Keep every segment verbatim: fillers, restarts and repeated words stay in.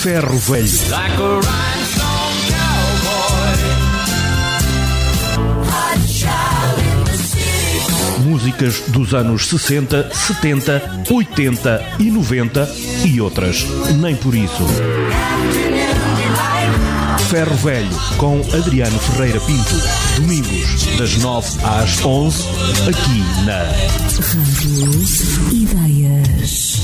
Ferro Velho. Músicas dos anos sessenta, setenta, oitenta e noventa e outras nem por isso. Ferro Velho com Adriano Ferreira Pinto. Domingos das nove às onze, aqui na Rádio Ideias.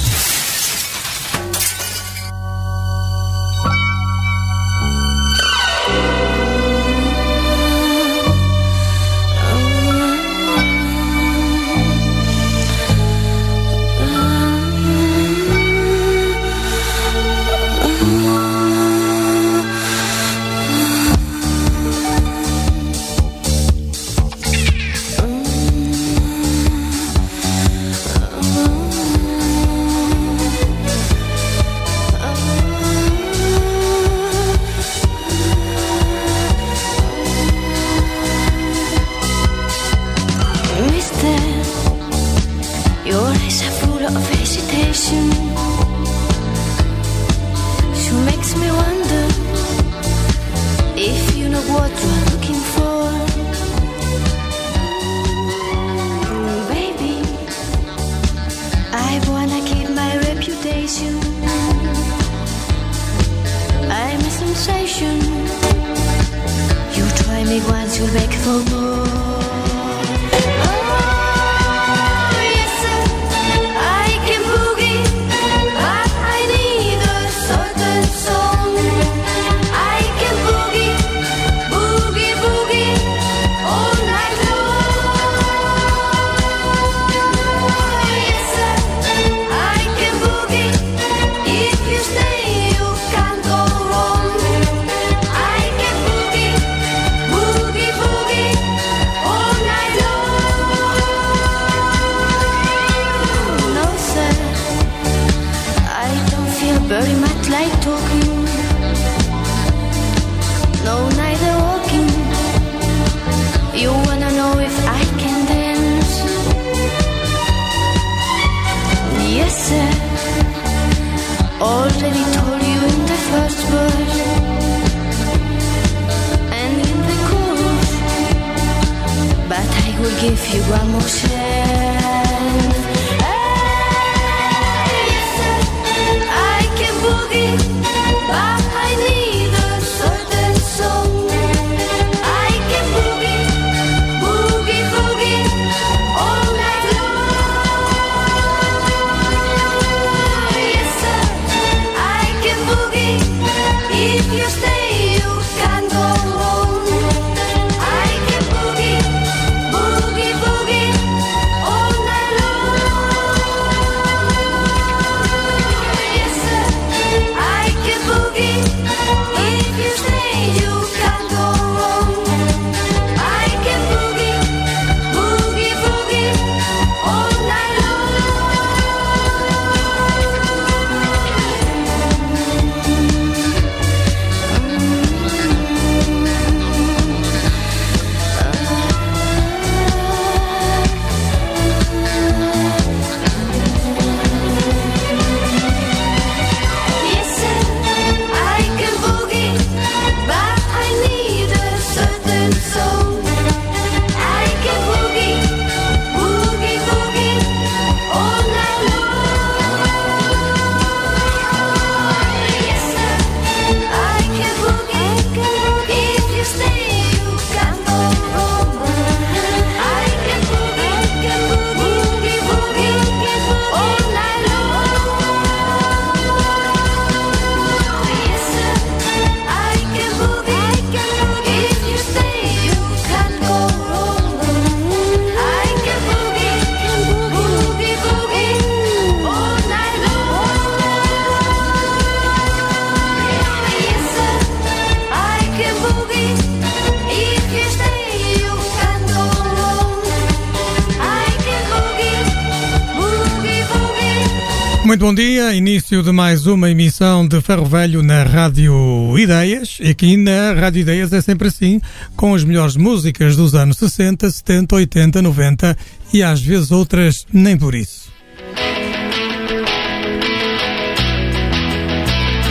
Muito bom dia, início de mais uma emissão de Ferro Velho na Rádio Ideias. E aqui na Rádio Ideias é sempre assim, com as melhores músicas dos anos sessenta, setenta, oitenta, noventa e às vezes outras nem por isso.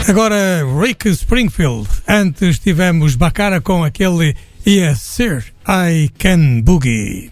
Agora Rick Springfield. Antes tivemos Baccara com aquele Yes Sir, I Can Boogie.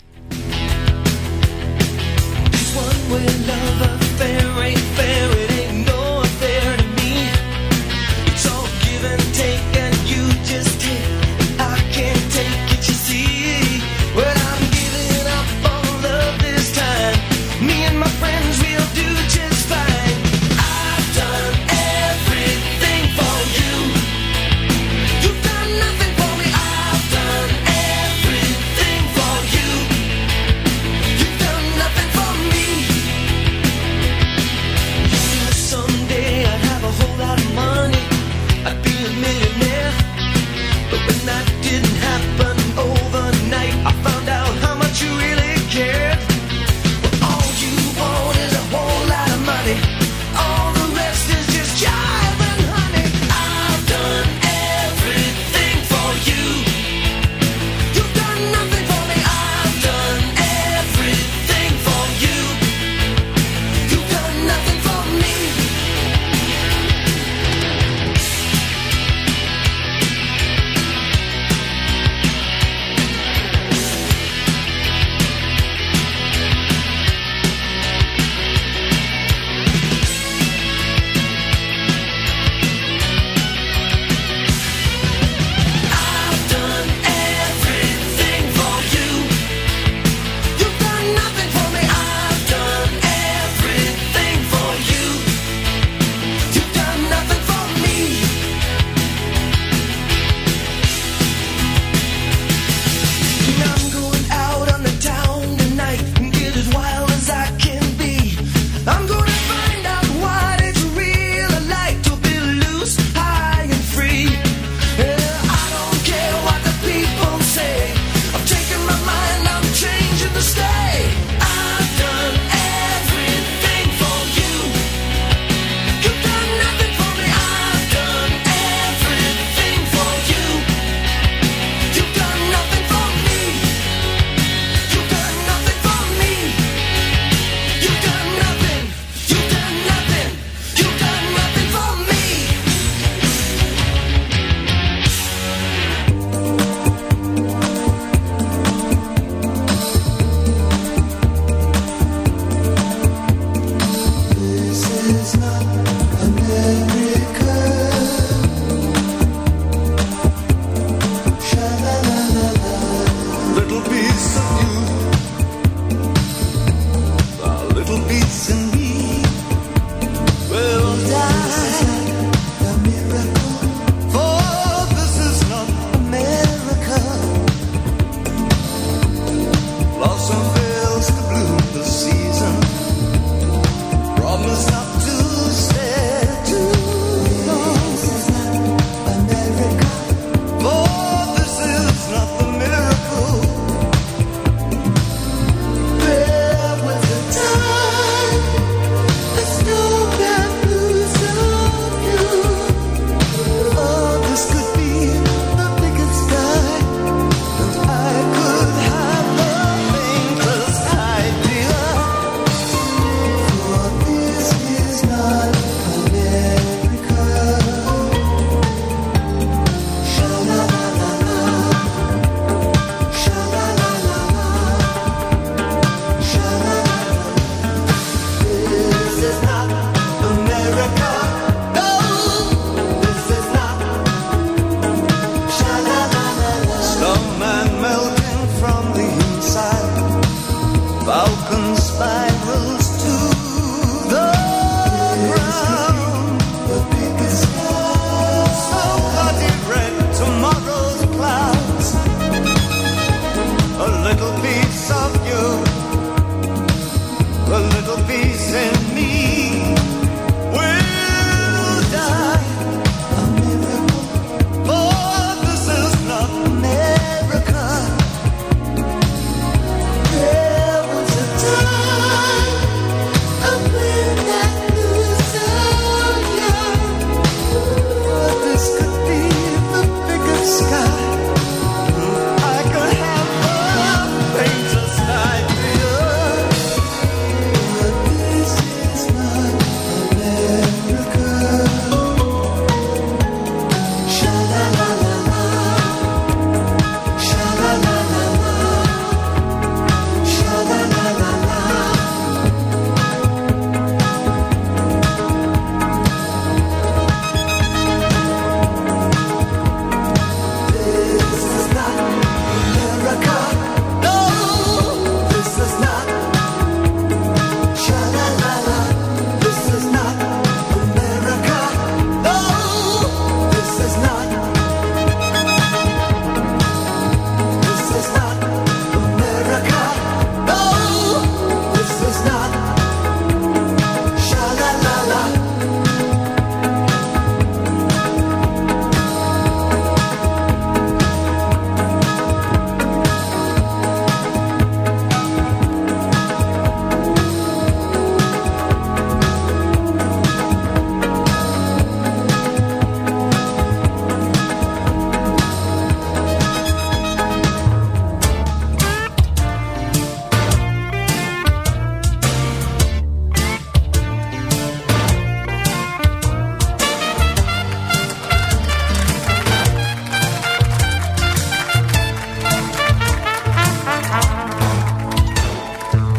Sky. I could have a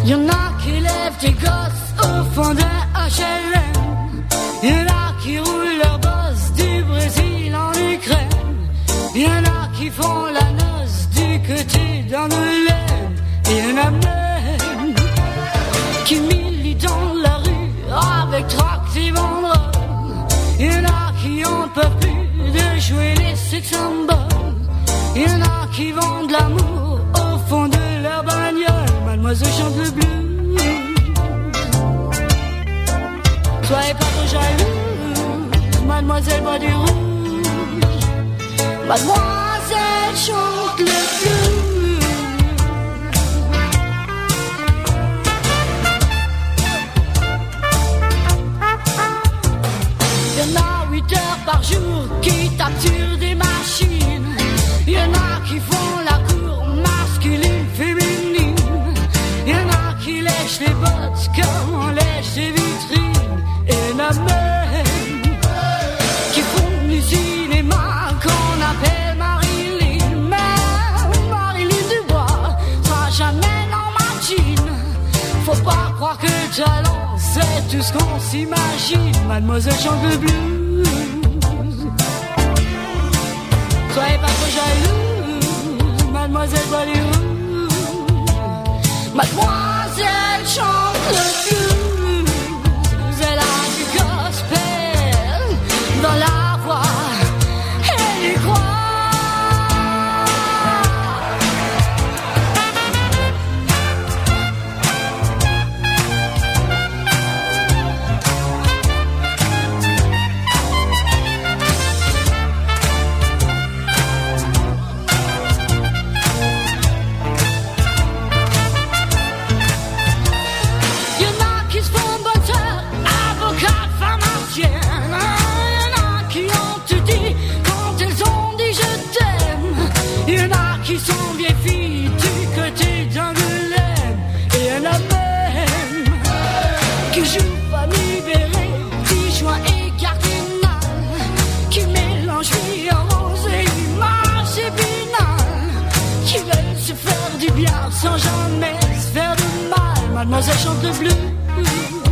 Y'en a qui lèvent des gosses au fond d'un H L M. Y'en a qui roulent leur boss du Brésil en Ukraine. Y'en a qui font la noce du côté d'Angoulême. Y'en a même qui militent dans la rue avec tracts et banderoles. Y'en a qui en peuvent plus de jouer les sex symboles. Y'en a qui vendent l'amour au fond de leur bagnole. Mademoiselle chante le blues. Soyez pas trop jalouse, mademoiselle boit du rouge. Mademoiselle chante le blues. Y'en a huit heures par jour qui tapent sur des machines. Y'en a qui font la cour masculine, féminine. Y'en a qui lèchent les bottes comme on lèche les vitrines. Et y'en a même qui font du cinéma qu'on appelle Marilyn. Mais Marilyn Dubois sera jamais dans ma jean. Faut pas croire que le talent c'est tout ce qu'on s'imagine. Mademoiselle chante le blues. Soyez pas trop jalouse, mademoiselle boit du rouge. Mademoiselle chante le blues. Elle a du gospel dans la voix. Elle y croit. Qui sont bien filles du côté d'Angoulême. Et y'en a même qui jouent famille libérée, qui joint et cardinal, qui mélangent vie en rose et image épinal, qui veulent se faire du bien sans jamais se faire de mal. Mademoiselle chante le blues.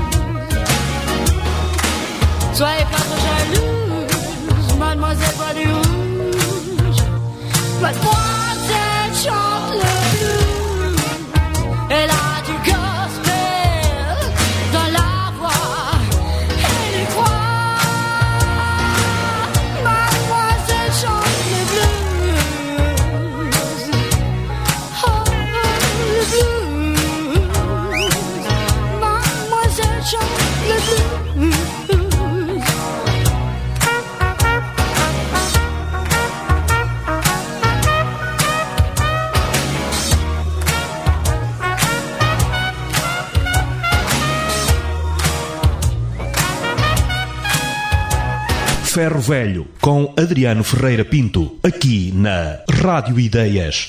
Soyez pas trop jalouse, mademoiselle boit du rouge. Mademoiselle chante le blues. Elle a du gospel dans la voix. Elle y croit. Mademoiselle chante le blues. Oh, le blues. Mademoiselle chante le blues. Ferro Velho, com Adriano Ferreira Pinto, aqui na Rádio Ideias.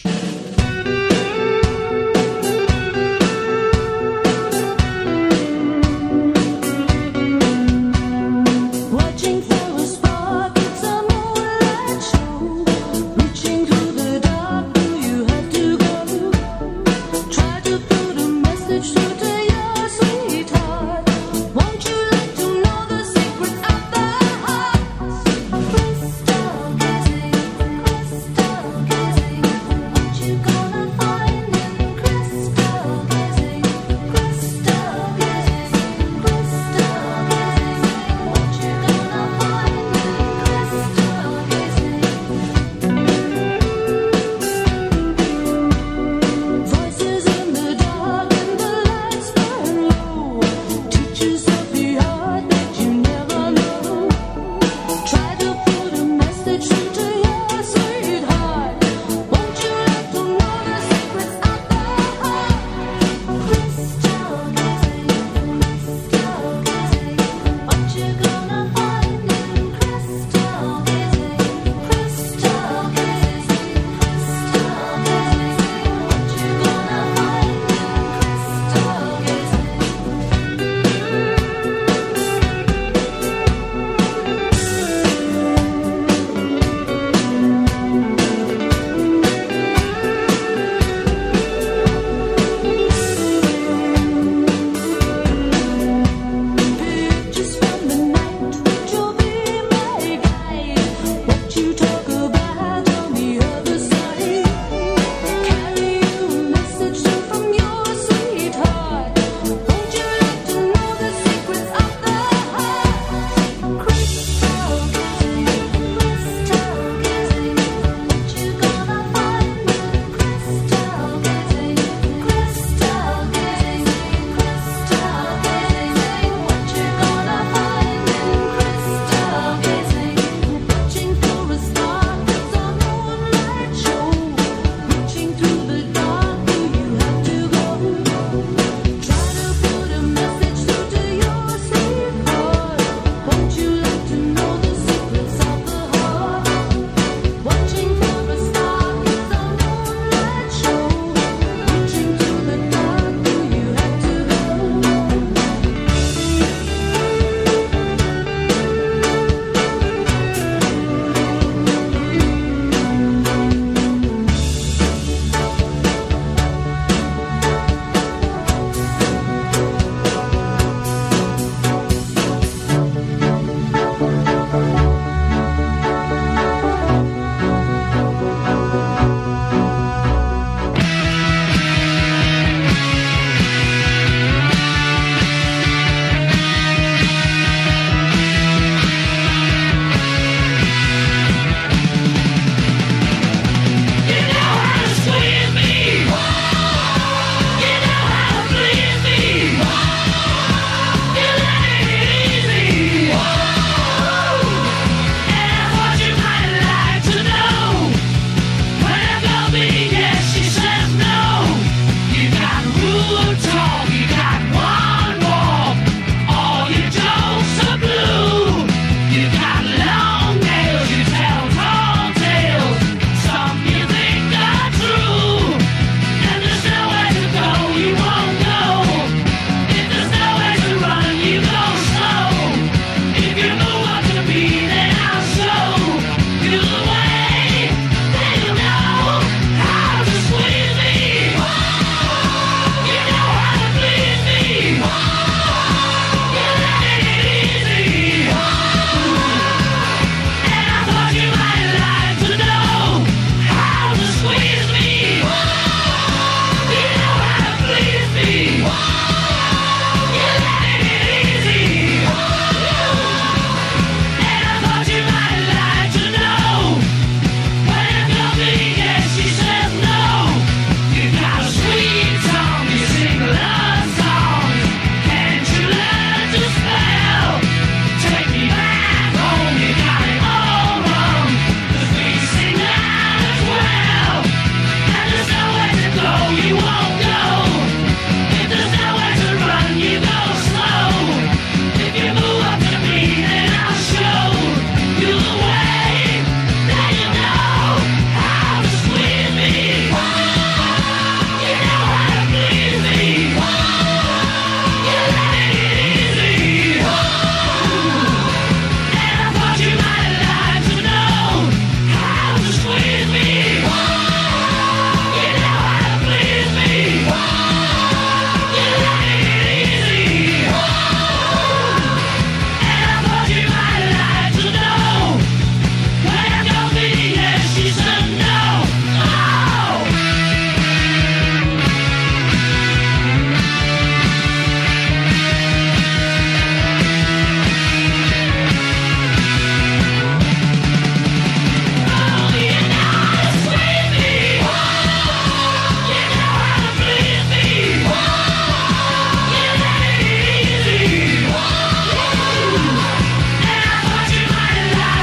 Crystal gazing, crystal gazing.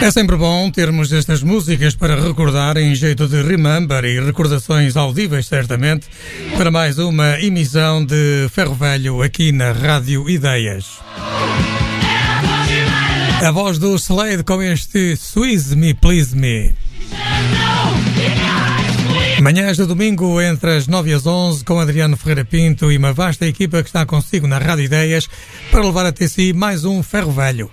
É sempre bom termos estas músicas para recordar em jeito de remember e recordações audíveis, certamente, para mais uma emissão de Ferro Velho aqui na Rádio Ideias. A voz do Slade com este Squeeze Me, Please Me. Manhãs de domingo entre as nove e as onze com Adriano Ferreira Pinto e uma vasta equipa que está consigo na Rádio Ideias para levar até si mais um Ferro Velho.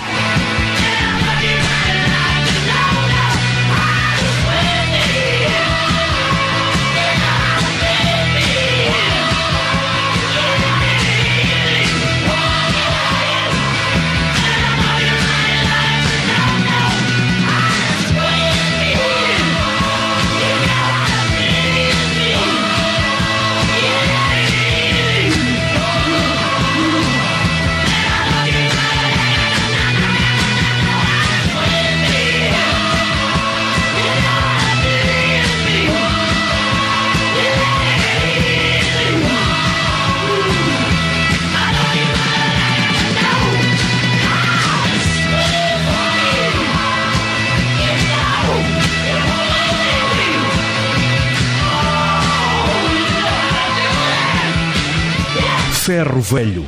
Ferro Velho.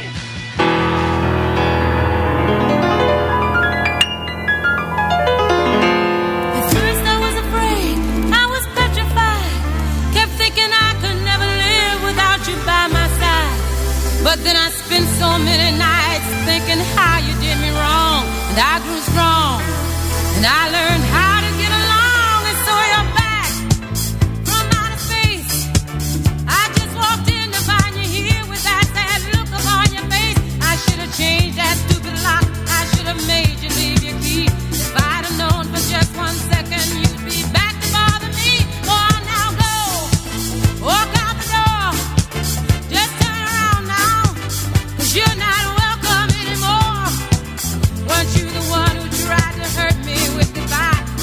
But then I spent so many nights thinking how you did me wrong, and I grew strong, and I learned how to get along, and so you're back from outer space. I just walked in to find you here with that sad look upon your face. I should have changed that stupid lock. I should have made you leave your key. If I'd have known for just one second you'd be back to bother me. Go on now, go, walk out the door. Just turn around now, 'cause you're not welcome anymore. Weren't you the one who tried to hurt me with goodbye?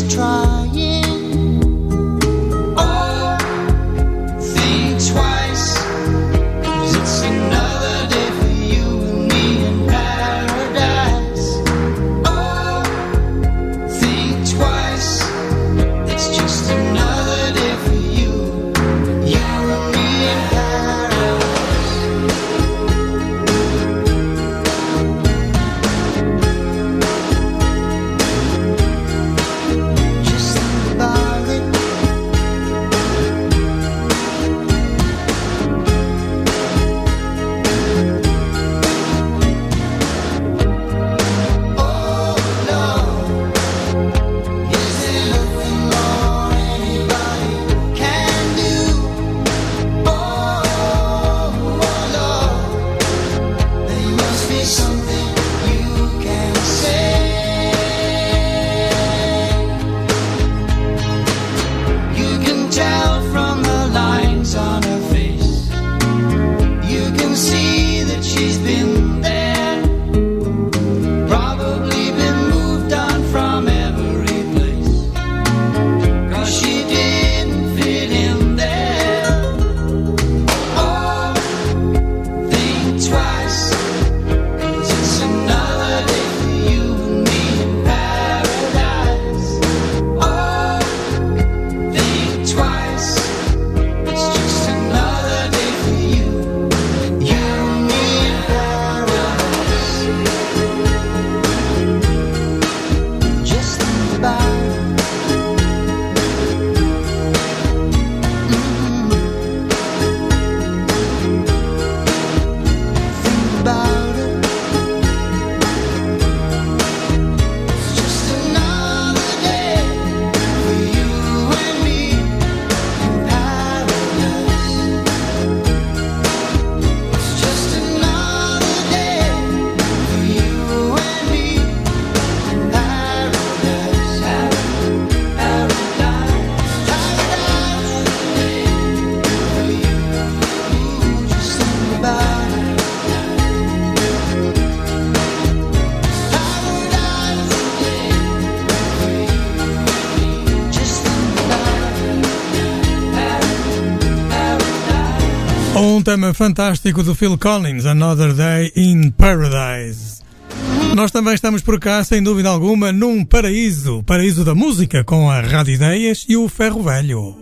Um tema fantástico do Phil Collins, Another Day in Paradise. Nós também estamos por cá, sem dúvida alguma, num paraíso, paraíso da música, com a Rádio Ideias e o Ferro Velho.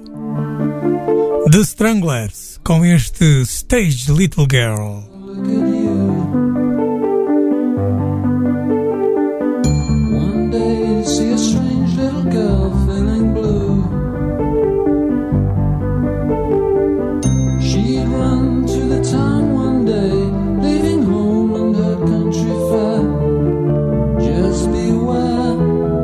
The Stranglers, com este Stage Little Girl. One day you see a strange little girl feeling blue. She'd run to the town one day, leaving home and her country fair. Just beware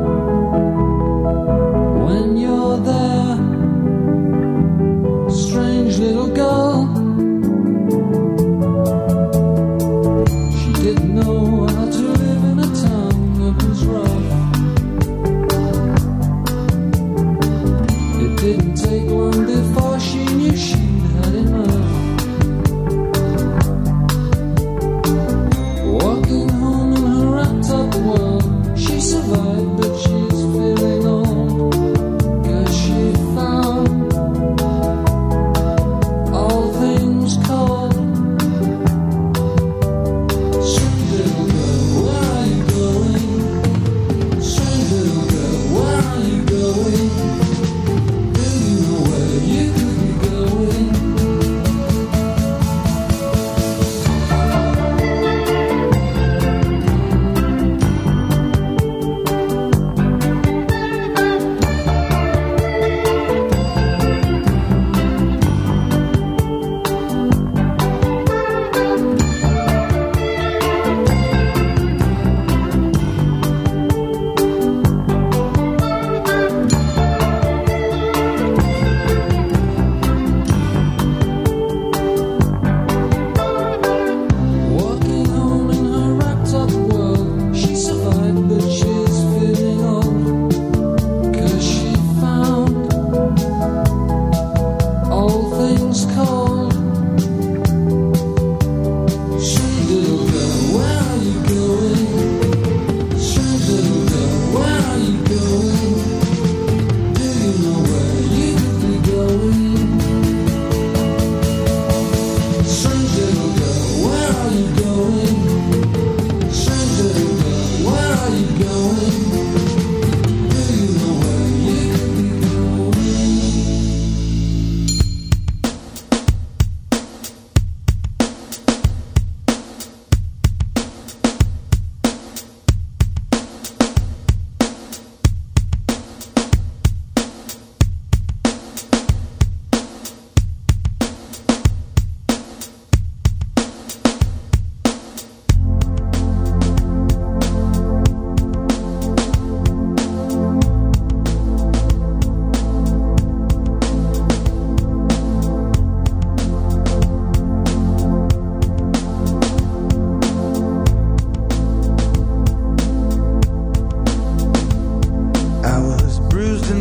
when you're there, strange little girl.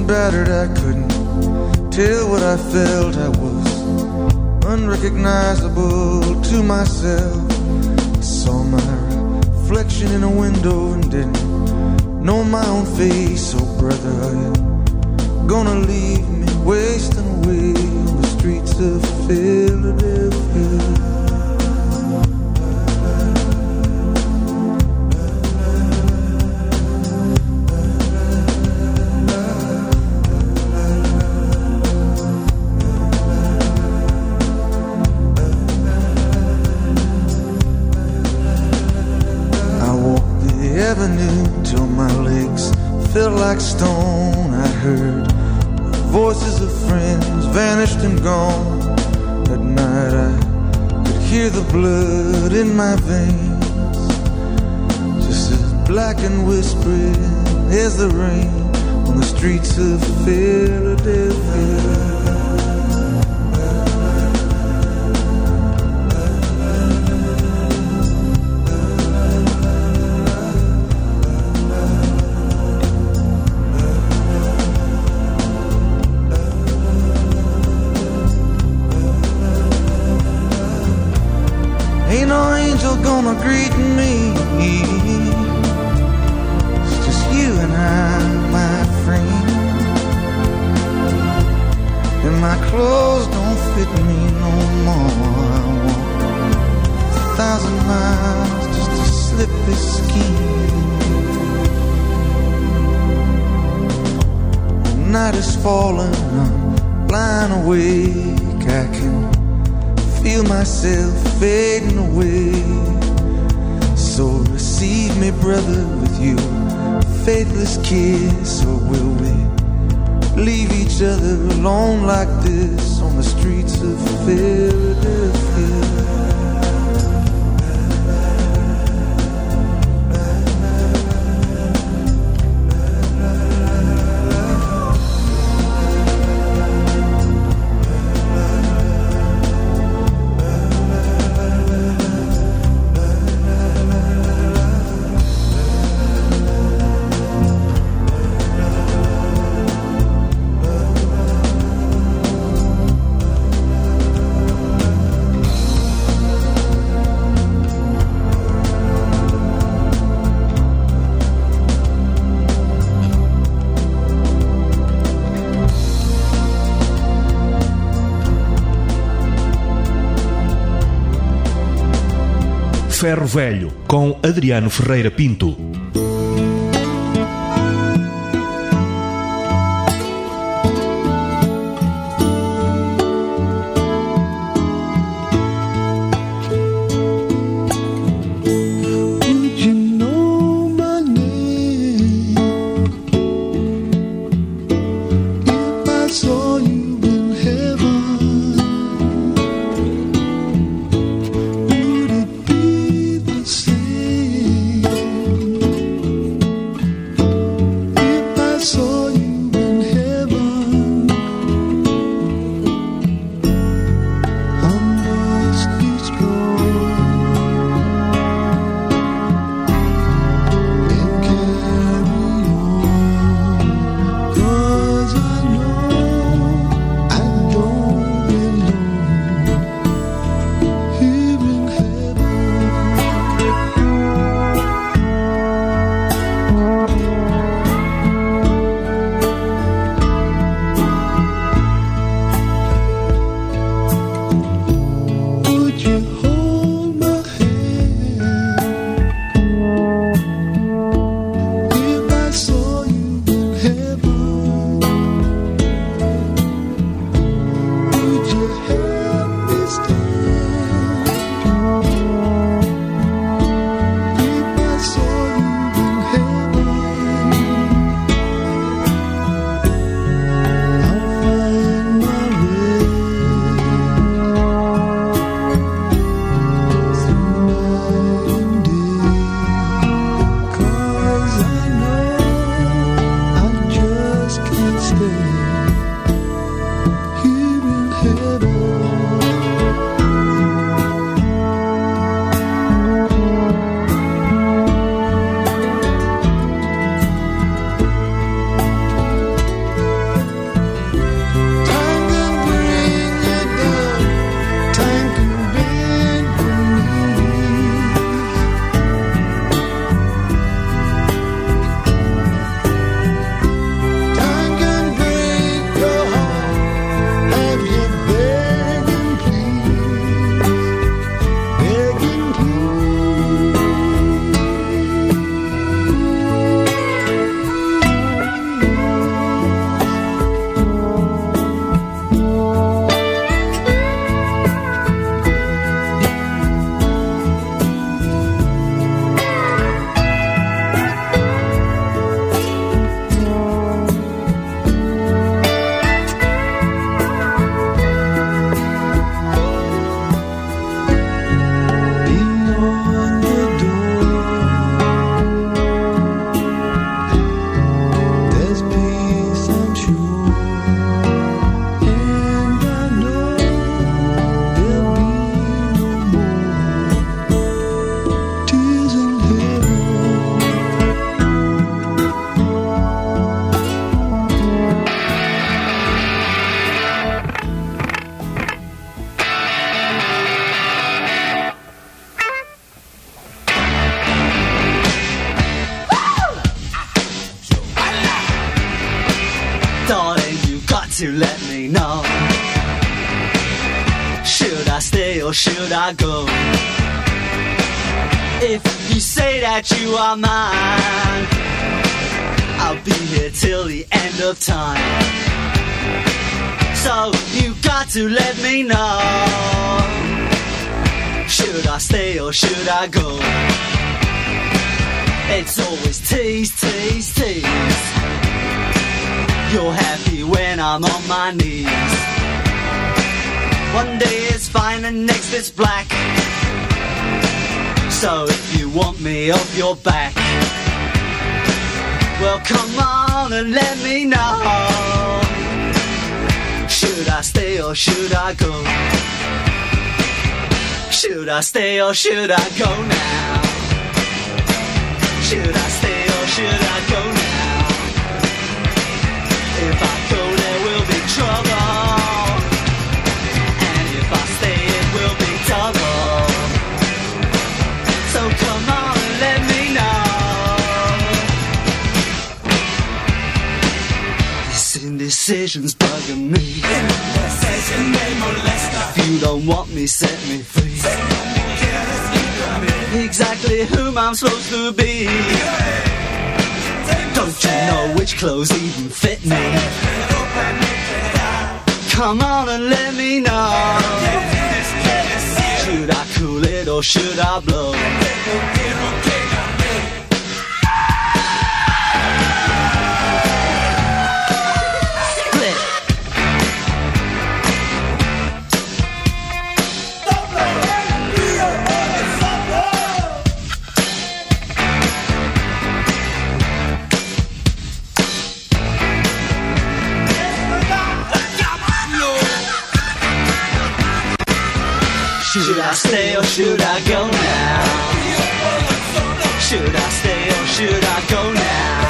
battered, I couldn't tell what I felt. I was unrecognizable to myself. I saw my reflection in a window and didn't know my own face. Oh brother, are you gonna leave me wasting away on the streets of Philadelphia? Till my legs felt like stone. I heard the voices of friends vanished and gone. At night I could hear the blood in my veins, just as black and whispering as the rain on the streets of Philadelphia. Ain't no angel gonna greet me. It's just you and I, my friend. And my clothes don't fit me no more. I walk a thousand miles just to slip this skin. The night is falling, I'm lying awake. I can feel myself fading away. So receive me, brother, with you faithless kiss. Or will we leave each other alone like this on the streets of Philadelphia? Ferro Velho, com Adriano Ferreira Pinto. Would it be the same? got to let me know. Should I stay or should I go? If you say that you are mine, I'll be here till the end of time. So you got to let me know. Should I stay or should I go? It's always tease, tease, tease. You're happy when I'm on my knees. One day it's fine and next it's black. So if you want me off your back, well come on and let me know. Should I stay or should I go? Should I stay or should I go now? Should I stay or should I go now? If I go there will be trouble, and if I stay it will be double. So come on and let me know. This indecision's bugging me. If you don't want me, set me free. Exactly whom I'm supposed to be. Don't you know which clothes even fit me? Come on and let me know. Should I cool it or should I blow? Should I stay or should I go now? Should I stay or should I go now?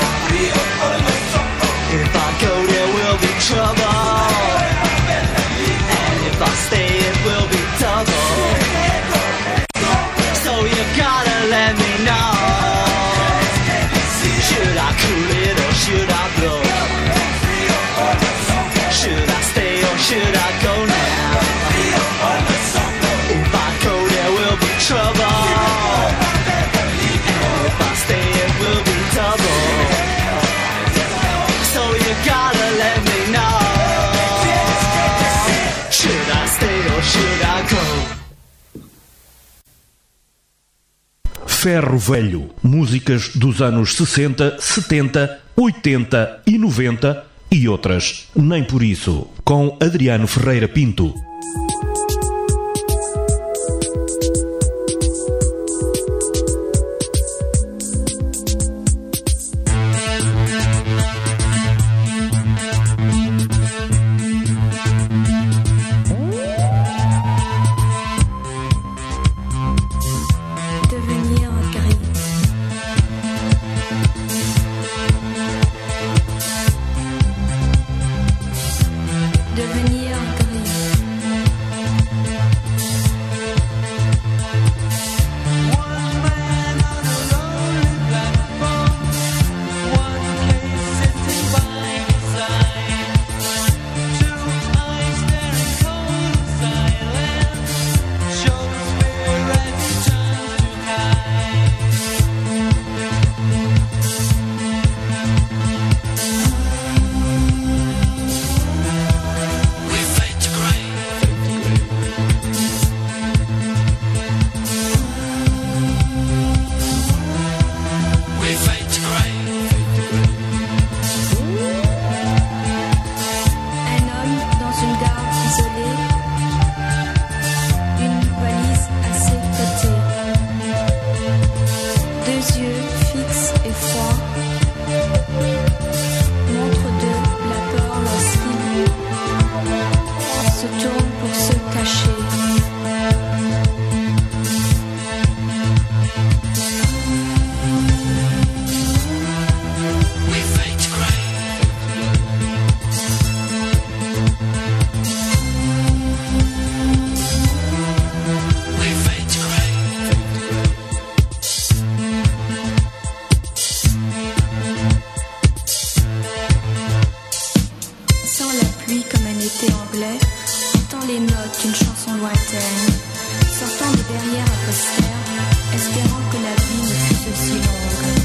If I go there will be trouble, and if I stay it will be double. So you gotta let me know. Should I cool it or should I blow? Should I stay or should I go now? If I go there will be trouble, and if I stay it will be double. So you gotta let me know. Should I stay or should I go? Ferro Velho, músicas dos anos sessenta, setenta, oitenta e noventa e outras, nem por isso, com Adriano Ferreira Pinto. Devenir gris. Fuyant la pluie comme un été anglais, entend les notes d'une chanson lointaine, sortant de derrière un poster, espérant que la vie ne fût aussi longue.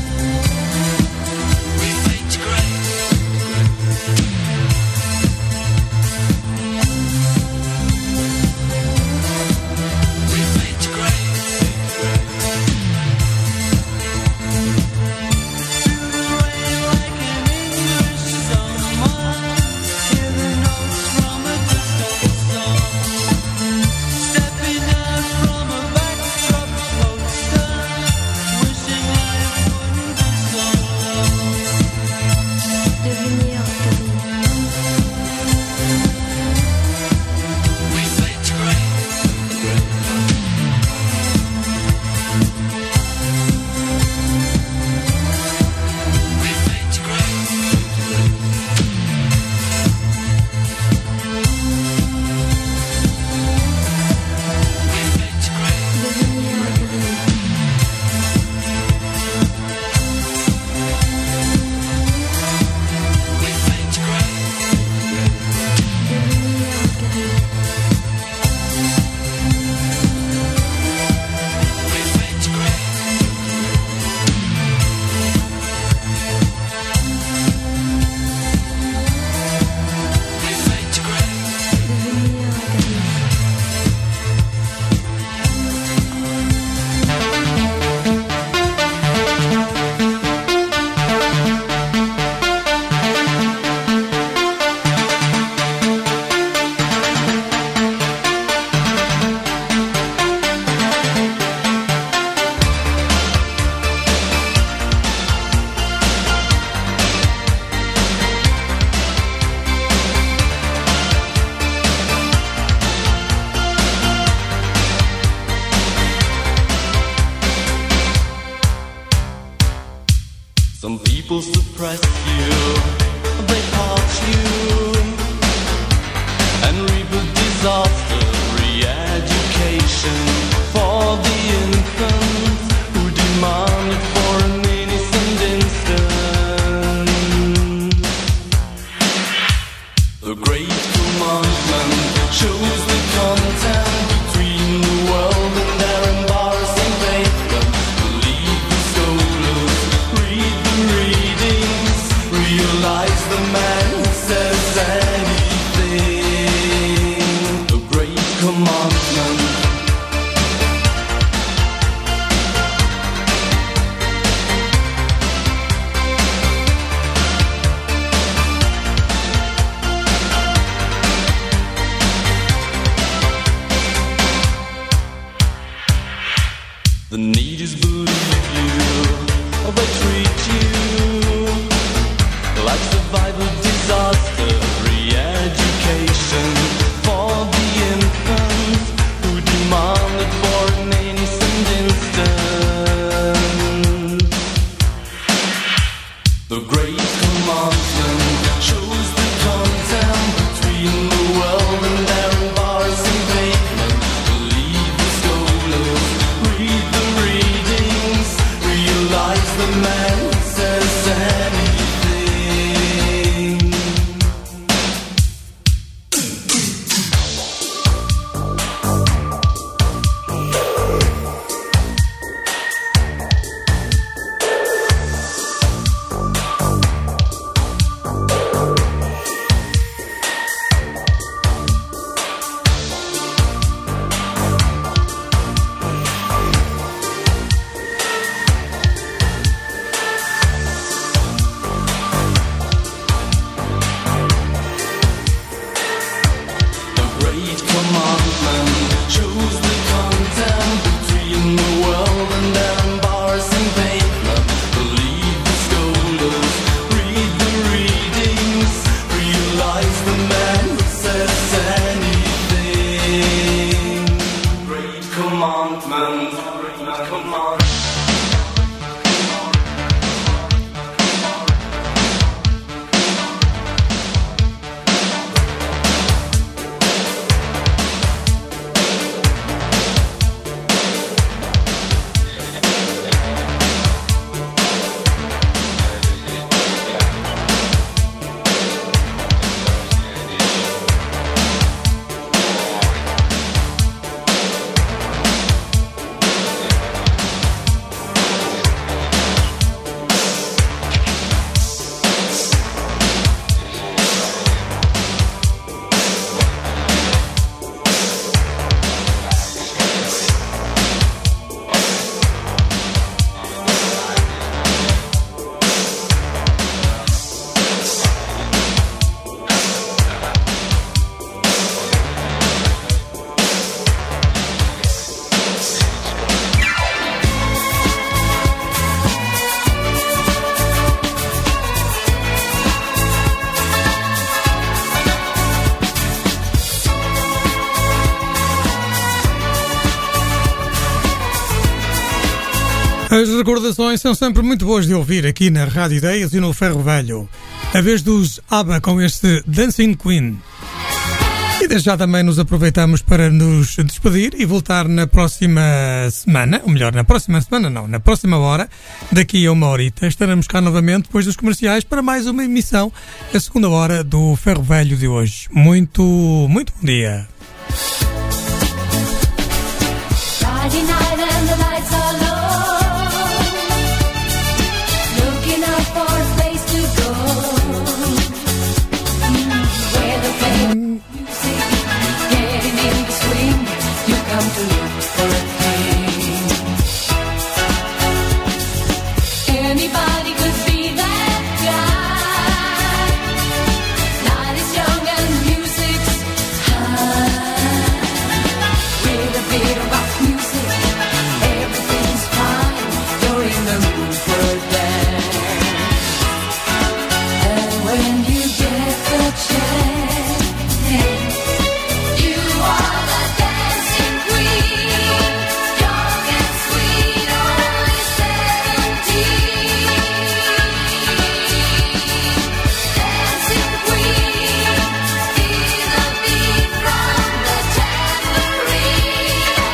Some people suppress you, they haunt you, and reap a disaster. Re-education for the infants who demand it for an innocent instant. The great commandment shows the content between the world and their embarrassing pavement. Believe the scholars, read the readings, realize the man who says anything. The great commandment. The need is believe you, or they treat you like survival disaster. Re-education for the infants who demand it for an innocent instant. The great commandment shows the content between the world and their embarrassing pavement. Believe the scholars, read the readings, realize the man who says anything. The great commandment shows the content between the world and their embarrassing pavement. Believe the scholars, read the readings, realize the man who says anything. Great commandment, great commandment. As recordações são sempre muito boas de ouvir aqui na Rádio Ideias e no Ferro Velho. A vez dos ABBA com este Dancing Queen. E desde já também nos aproveitamos para nos despedir e voltar na próxima semana, ou melhor, na próxima semana não, na próxima hora, daqui a uma horita, estaremos cá novamente depois dos comerciais para mais uma emissão, a segunda hora do Ferro Velho de hoje. Muito, muito bom dia. Friday night and the lights are low, looking up for a place to go, where the fame music, getting in the swing, you come to look for a thing. Anybody could be that guy, night is young and music's high, with a bit of rock music, everything's fine, you're in the mood for a dance. And when you get the chance, you are the dancing queen, young and sweet, only seventeen. Dancing queen, feel the beat from the tambourine.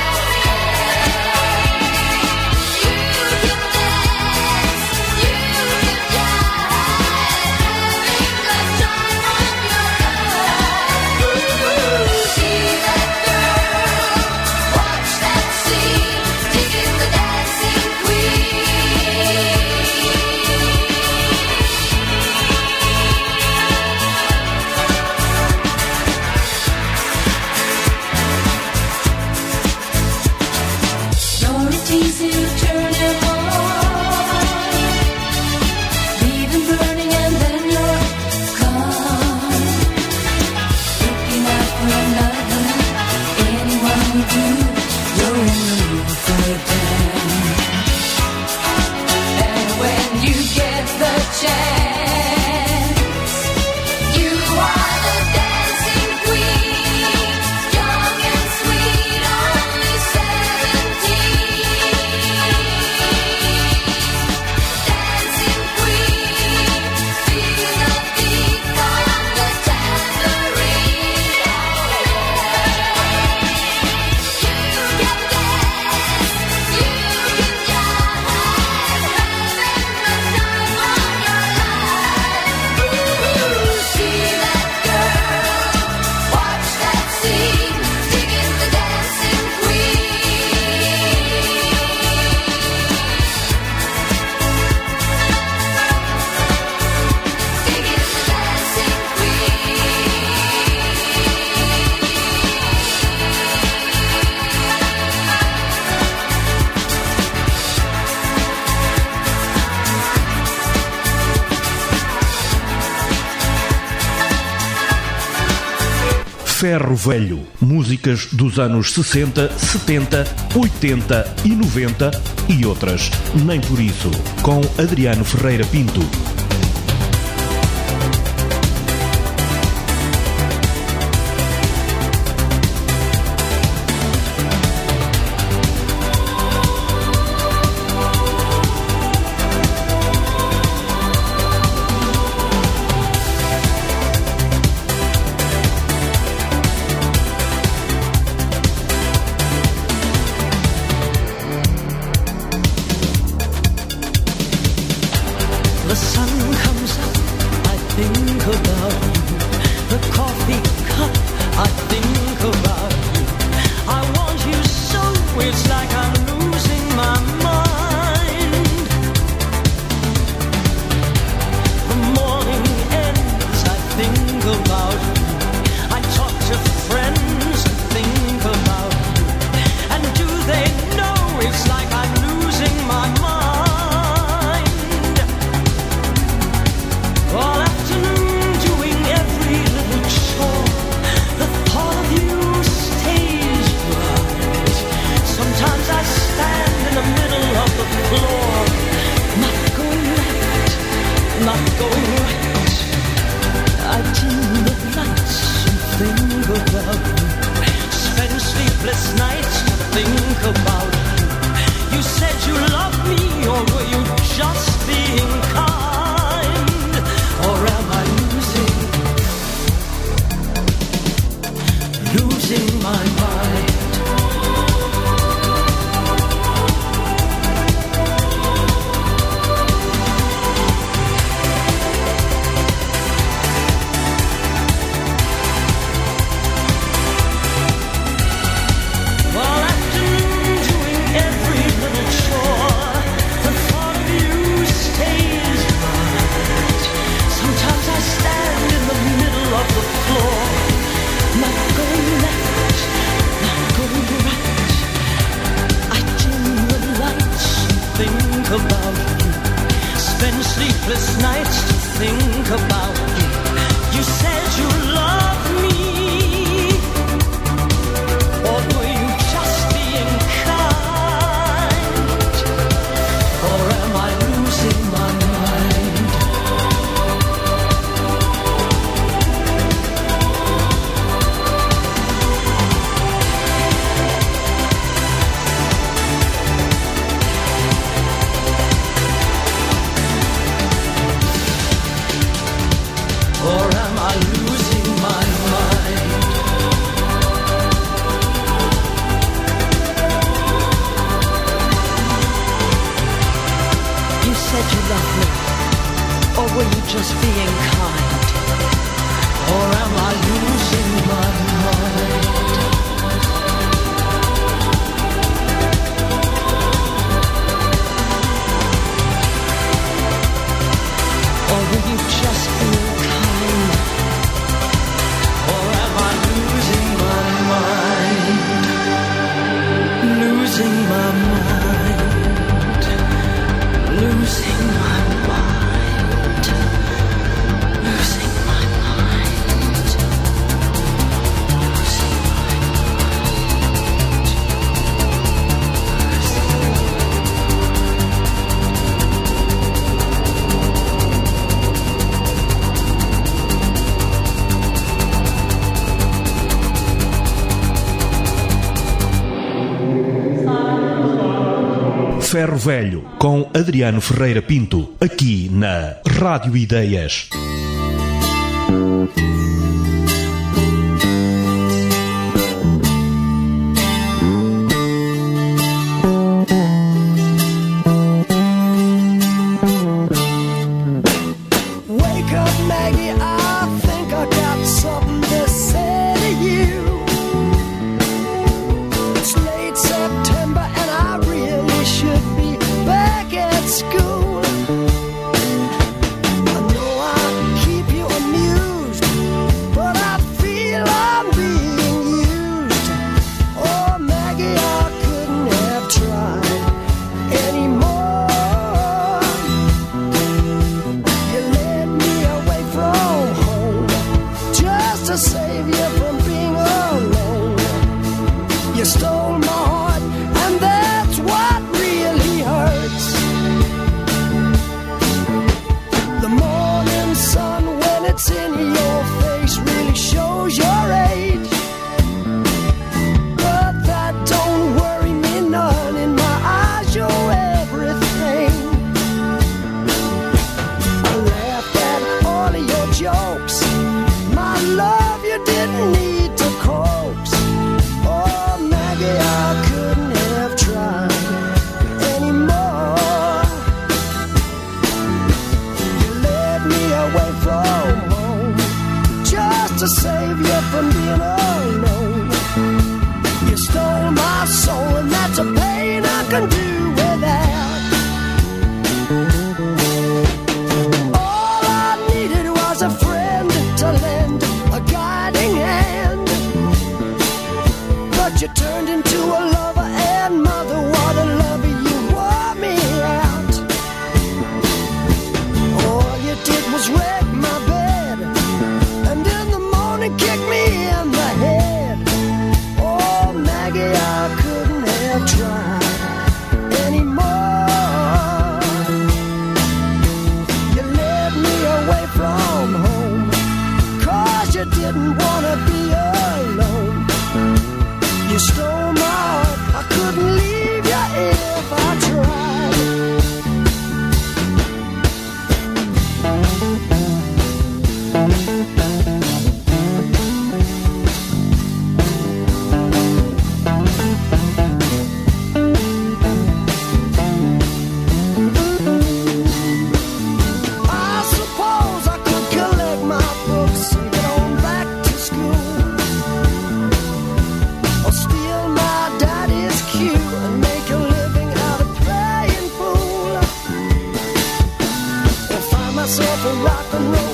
You can dance, you can jive, having the time of your life. See that girl, watch that scene, digging the dancing queen. Your routine's to turn him on, leave him burning and then you're gone. Looking out for another, anyone will do, you're in the mood for a dance. And when you get the chance, you are the dancing queen, young and sweet, only seventeen. Dancing queen, feel the beat from the tambourine. You can dance, you can jive, having the time of your life. Ooh, see that girl, watch that scene, digging the dancing queen. Digging the dancing Ferro Velho. Músicas dos anos sessenta, setenta, oitenta e noventa e outras nem por isso. Com Adriano Ferreira Pinto. The sun losing my mind. All afternoon doing every little chore, the thought of you stays right. Sometimes I stand in the middle of the floor, not going left, not going right. I dim the lights and think about you, spend sleepless nights to think about you. You said you loved me, or were you just being kind? Or am I losing my mind? Or am I losing my mind? You said you loved me, or were you just being kind? Or am I losing my mind? Or were you just being kind? Or am I losing my mind? Losing my mind. Losing my mind. Losing my mind. Losing Ferro Velho, com Adriano Ferreira Pinto, aqui na Rádio Ideias. Wake up, Maggie, I think I got something to say to you. It's late September and I really should be back at school. I know I keep you amused, but I feel I'm being used. Oh, Maggie, I couldn't have tried anymore. You led me away from home just to save you from being alone. You stole my heart, and that's what really hurts. The morning sun, when it's in your face, really shows your age. But that don't worry me none. In my eyes, you're everything. I laughed at all of your jokes. My love, you didn't need to coax. Oh, Maggie, I couldn't have tried anymore. You led me away from home just to save you from being alone. You stole my soul, and that's a pain I can do without. All I needed was a friend to lend a guiding hand, but you turned into a lover and mother. What a lover, you wore me out. All you did was wreck my bed, and in the morning kick me in the head. Oh, Maggie, I couldn't have tried anymore. You led me away from home, 'cause you didn't want to be alone. You stole my heart, I couldn't leave you if I tried. rock and roll.